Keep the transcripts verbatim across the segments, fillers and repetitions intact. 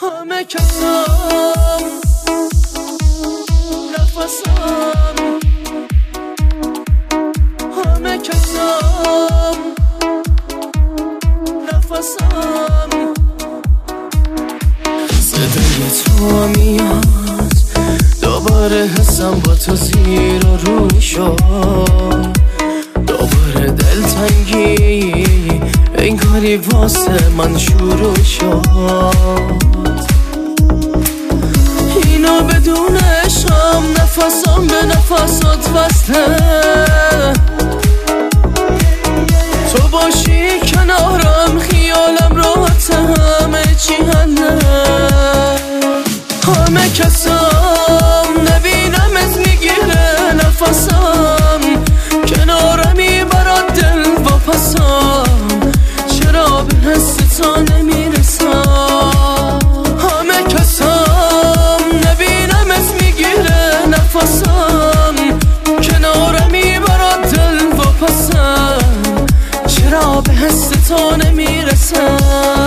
همه کسم نفسم، همه کسم نفسم. صدای تو میاد دوباره، حسم با تو زیر و روی شد، دوباره دلتنگی انگاری واسه من شروع شد. اینو بدون عشقم نفسم به نفسات وصله، تو باشی کنارم خیالم راحت، همه چی حله. همه کسم نبینم از میگیره نفسم، کنارمی برات دل واپسم، چرا به حس تو نمیرسم. همه کسم نبینم از میگیره نفسم، کنارمی برات دل واپسم، چرا به حس تو نمیرسم.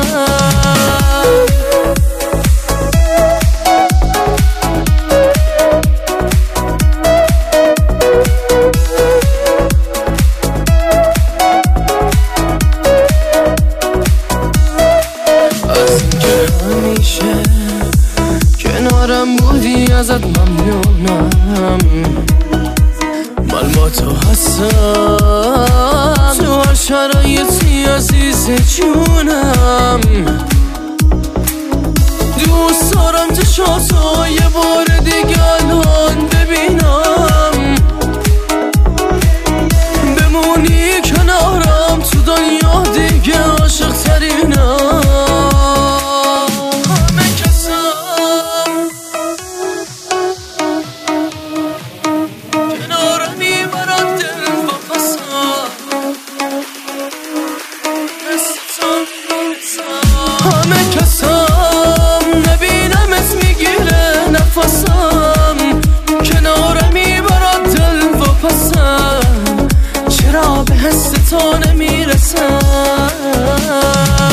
کنارم بودی ازت ممنونم، من با تو هستم تو هر شرایطی عزیز جونم. دوست دارم چشاتو یه بار دیگه الان ببینم، بمونی کنارم تو دنیا دیگه عاشق ترینم. همه کسم نبینم از میگیره نفسم، کنارمی برات دل واپسم، چرا به حس تو نمیرسم.